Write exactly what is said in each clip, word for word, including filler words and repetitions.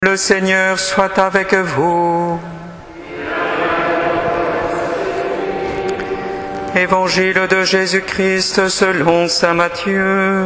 Le Seigneur soit avec vous. Évangile de Jésus-Christ selon saint Matthieu.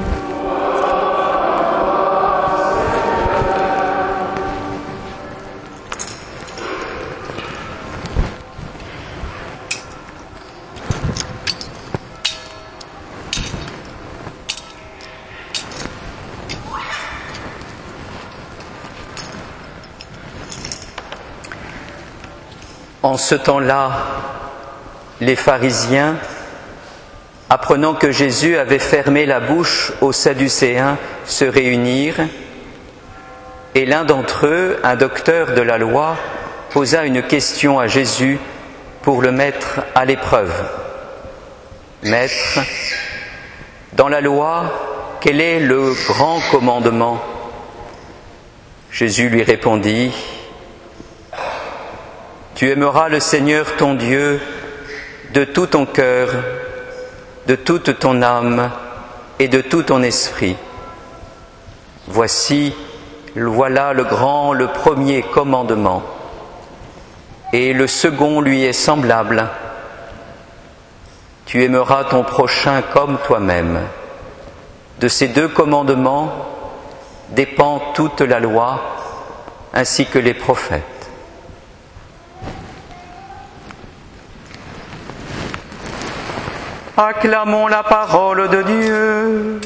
En ce temps-là, les pharisiens, apprenant que Jésus avait fermé la bouche aux Sadducéens, se réunirent, et l'un d'entre eux, un docteur de la loi, posa une question à Jésus pour le mettre à l'épreuve. « Maître, dans la loi, quel est le grand commandement ?» Jésus lui répondit: Tu aimeras le Seigneur ton Dieu de tout ton cœur, de toute ton âme et de tout ton esprit. Voici, voilà le grand, le premier commandement. Et le second lui est semblable. Tu aimeras ton prochain comme toi-même. De ces deux commandements dépend toute la loi, ainsi que les prophètes. Acclamons la parole de Dieu.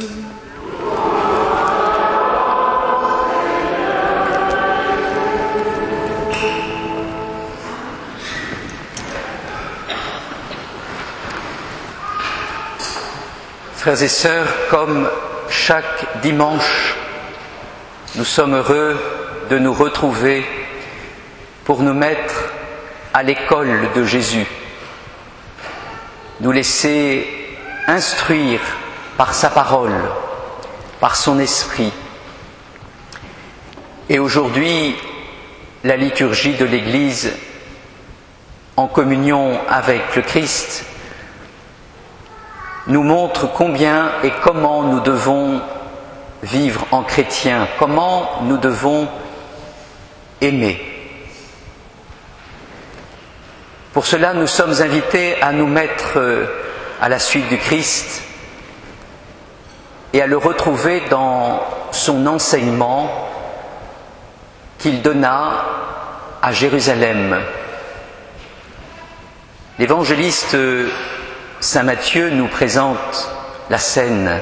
Frères et sœurs, comme chaque dimanche, nous sommes heureux de nous retrouver pour nous mettre à l'école de Jésus, nous laisser instruire par sa parole, par son esprit. Et aujourd'hui, la liturgie de l'Église, en communion avec le Christ, nous montre combien et comment nous devons vivre en chrétien, comment nous devons aimer. Pour cela, nous sommes invités à nous mettre à la suite du Christ et à le retrouver dans son enseignement qu'il donna à Jérusalem. L'évangéliste saint Matthieu nous présente la scène.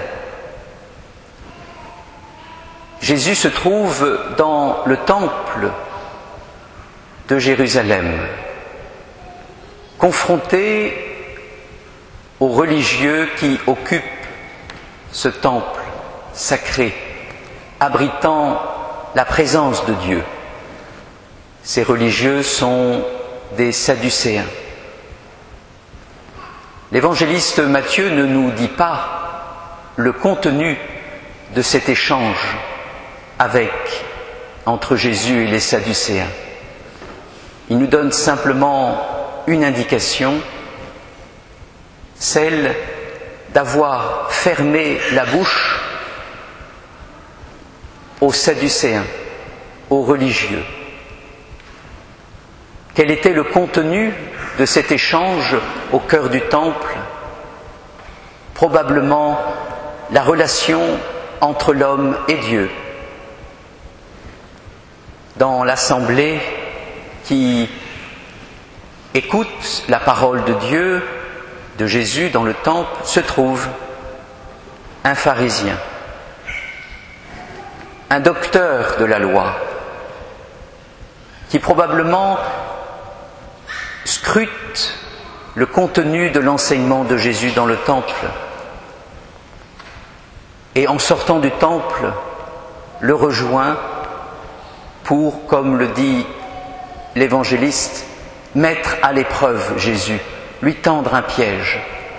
Jésus se trouve dans le temple de Jérusalem, confronté aux religieux qui occupent ce temple sacré, abritant la présence de Dieu. Ces religieux sont des Sadducéens. L'évangéliste Matthieu ne nous dit pas le contenu de cet échange avec, entre Jésus et les Sadducéens. Il nous donne simplement une indication, celle d'avoir fermé la bouche aux Sadducéens, aux religieux. Quel était le contenu de cet échange au cœur du temple? Probablement la relation entre l'homme et Dieu. Dans l'assemblée qui écoute la parole de Dieu, de Jésus dans le temple, se trouve un pharisien, un docteur de la loi, qui probablement scrute le contenu de l'enseignement de Jésus dans le temple, et en sortant du temple, le rejoint pour, comme le dit l'évangéliste, mettre à l'épreuve Jésus, lui tendre un piège.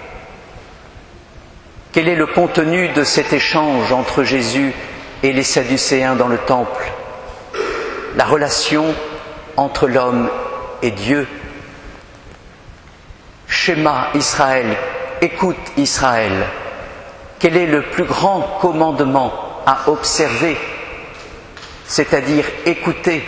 Quel est le contenu de cet échange entre Jésus et les Sadducéens dans le temple? La relation entre l'homme et Dieu. Schéma Israël, écoute Israël. Quel est le plus grand commandement à observer? c'est-à-dire écouter.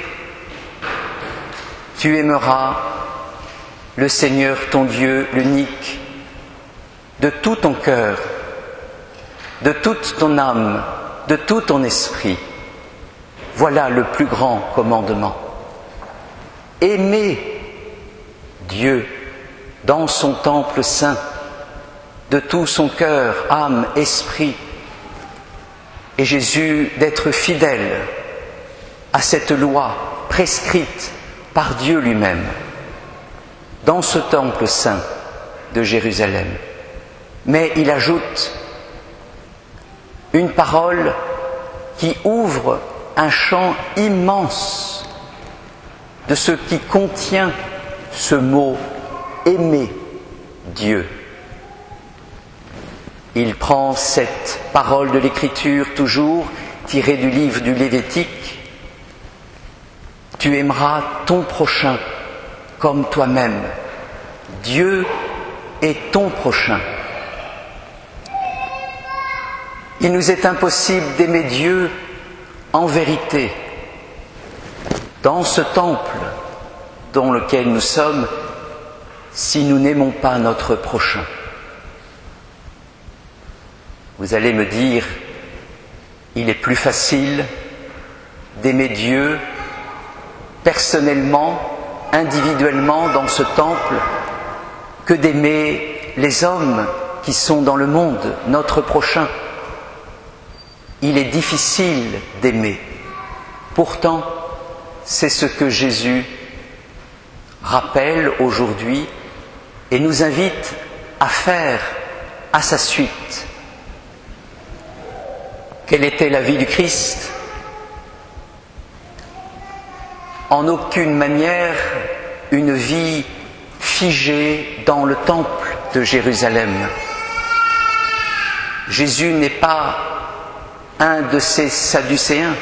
Tu aimeras le Seigneur ton Dieu, l'unique, de tout ton cœur, de toute ton âme, de tout ton esprit. Voilà le plus grand commandement. Aimer Dieu dans son temple saint, de tout son cœur, âme, esprit, et Jésus d'être fidèle à cette loi prescrite par Dieu lui-même dans ce temple saint de Jérusalem. Mais il ajoute une parole qui ouvre un champ immense de ce qui contient ce mot « aimer Dieu ». Il prend cette parole de l'Écriture, toujours tirée du livre du Lévitique. Tu aimeras ton prochain comme toi-même. Dieu est ton prochain. Il nous est impossible d'aimer Dieu en vérité, dans ce temple dans lequel nous sommes, si nous n'aimons pas notre prochain. Vous allez me dire, il est plus facile d'aimer Dieu personnellement, individuellement dans ce temple, que d'aimer les hommes qui sont dans le monde, notre prochain. Il est difficile d'aimer. Pourtant, c'est ce que Jésus rappelle aujourd'hui et nous invite à faire à sa suite. Quelle était la vie du Christ ? En aucune manière une vie figée dans le temple de Jérusalem. Jésus n'est pas un de ces Sadducéens.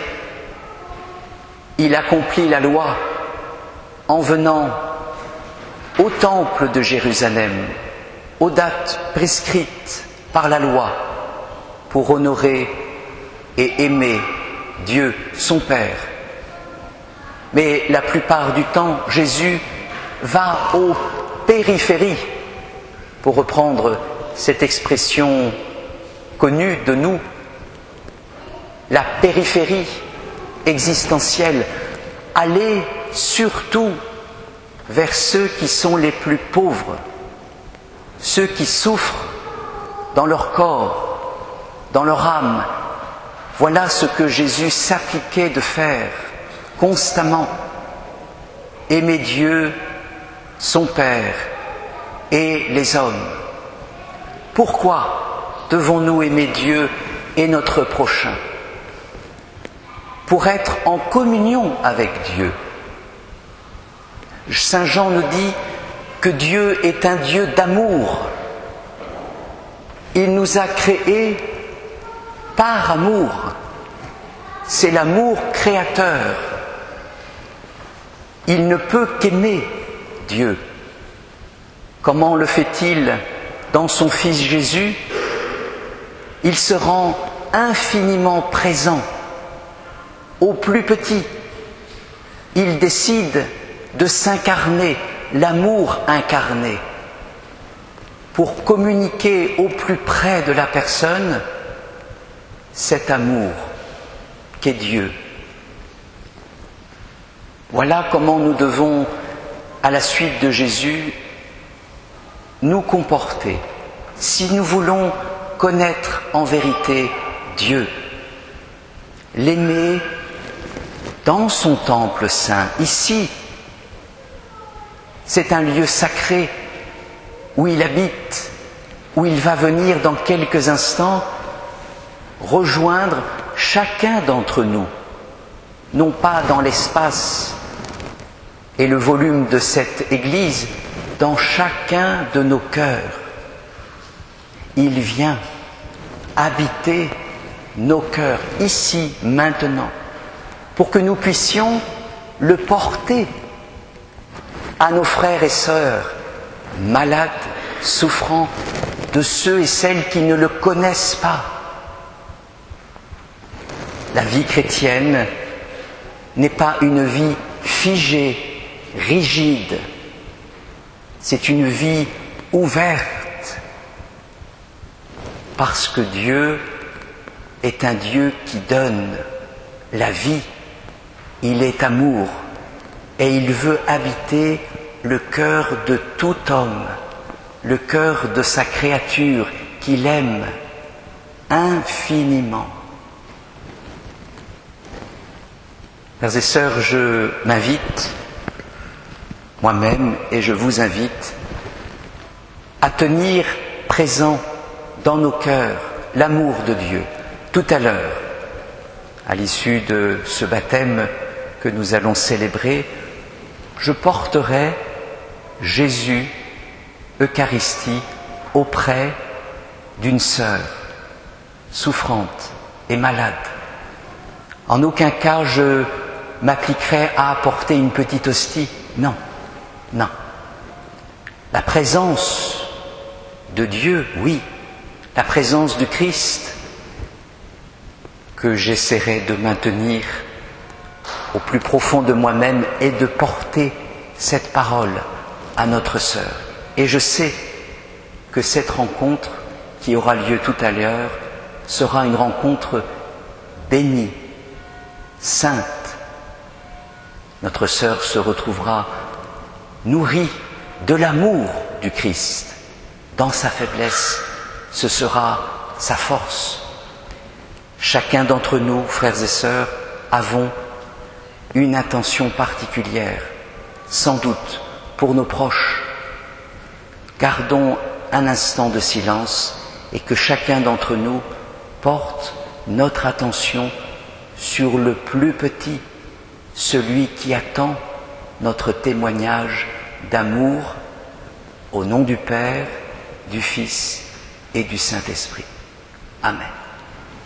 Il accomplit la loi en venant au temple de Jérusalem, aux dates prescrites par la loi, pour honorer et aimer Dieu, son Père. Mais la plupart du temps, Jésus va aux périphéries, pour reprendre cette expression connue de nous, la périphérie existentielle, aller surtout vers ceux qui sont les plus pauvres, ceux qui souffrent dans leur corps, dans leur âme. Voilà ce que Jésus s'appliquait de faire constamment. Aimer Dieu, son Père et les hommes. Pourquoi devons-nous aimer Dieu et notre prochain ? Pour être en communion avec Dieu. Saint Jean nous dit que Dieu est un Dieu d'amour. Il nous a créés par amour. C'est l'amour créateur. Il ne peut qu'aimer Dieu. Comment le fait-il dans son Fils Jésus ? Il se rend infiniment présent au plus petit. Il décide de s'incarner, l'amour incarné, pour communiquer au plus près de la personne cet amour qu'est Dieu. Voilà comment nous devons, à la suite de Jésus, nous comporter si nous voulons connaître en vérité Dieu, l'aimer dans son temple saint. Ici, c'est un lieu sacré où il habite, où il va venir dans quelques instants rejoindre chacun d'entre nous, non pas dans l'espace et le volume de cette Église, dans chacun de nos cœurs. Il vient habiter nos cœurs, ici, maintenant, pour que nous puissions le porter à nos frères et sœurs, malades, souffrants, de ceux et celles qui ne le connaissent pas. La vie chrétienne n'est pas une vie figée, rigide. C'est une vie ouverte, parce que Dieu est un Dieu qui donne la vie. Il est amour et il veut habiter le cœur de tout homme, le cœur de sa créature qu'il aime infiniment. Frères et sœurs, je m'invite moi-même et je vous invite à tenir présent dans nos cœurs l'amour de Dieu. Tout à l'heure, à l'issue de ce baptême que nous allons célébrer, je porterai Jésus, Eucharistie, auprès d'une sœur souffrante et malade. En aucun cas je m'appliquerai à apporter une petite hostie. Non, non. La présence de Dieu, oui. La présence du Christ, que j'essaierai de maintenir au plus profond de moi-même et de porter cette parole à notre sœur. Et je sais que cette rencontre qui aura lieu tout à l'heure sera une rencontre bénie, sainte. Notre sœur se retrouvera nourrie de l'amour du Christ. Dans sa faiblesse, ce sera sa force. Chacun d'entre nous, frères et sœurs, avons une intention particulière, sans doute pour nos proches. Gardons un instant de silence et que chacun d'entre nous porte notre attention sur le plus petit, celui qui attend notre témoignage d'amour au nom du Père, du Fils et du Saint-Esprit. Amen.